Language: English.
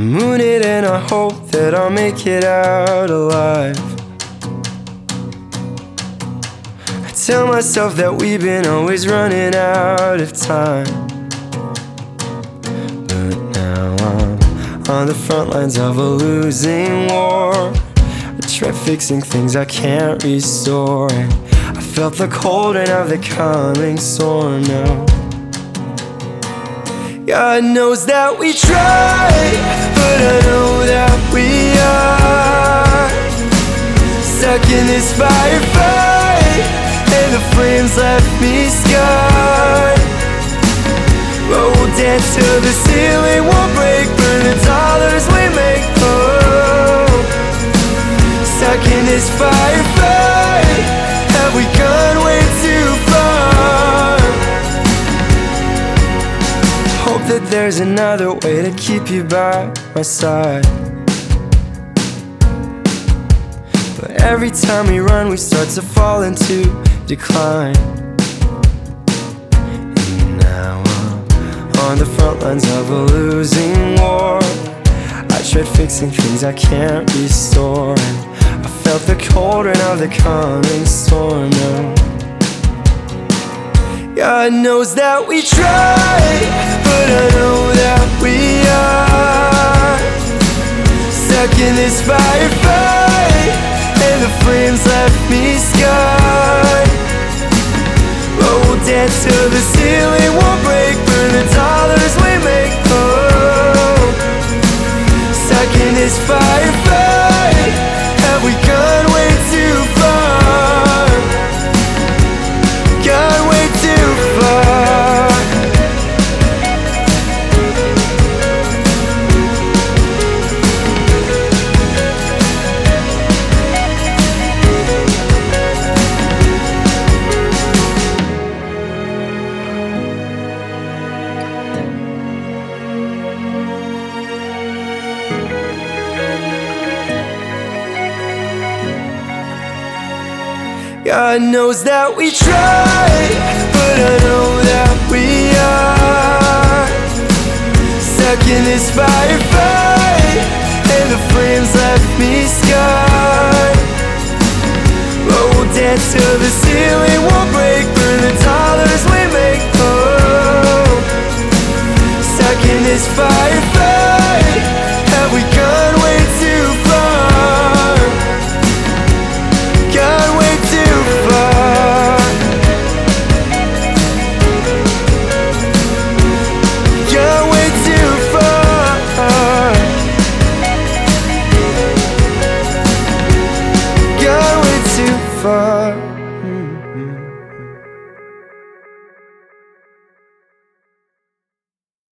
I'm wounded and I hope that I'll make it out alive. I tell myself that we've been always running out of time, but now I'm on the front lines of a losing war. I try fixing things I can't restore, and I felt the colding of the coming storm now. God knows that we tried, but I know that we are stuck in this firefight, and the flames left me scarred. But we'll dance till the ceiling won't break, burn the dollars we make. Oh, stuck in this firefight, have we gone way too far? Hope that there's another way to keep you by my side, but every time we run we start to fall into decline. And now I'm on the front lines of a losing war. I tried fixing things I can't restore, and I felt the colding of the coming storm now. God knows that we tried, but I know that we are stuck in this firefight, and the flames left me scarred. But we'll dance till the ceiling won't break, burn the dollars we make. Oh, stuck in this firefight, have we gone way too far? Gone way too far. God knows that we tried, but I know that we are stuck in this firefight, and the flames left me scarred. But we'll dance till the ceiling won't break, burn the dollars we make. Oh, stuck in this firefight.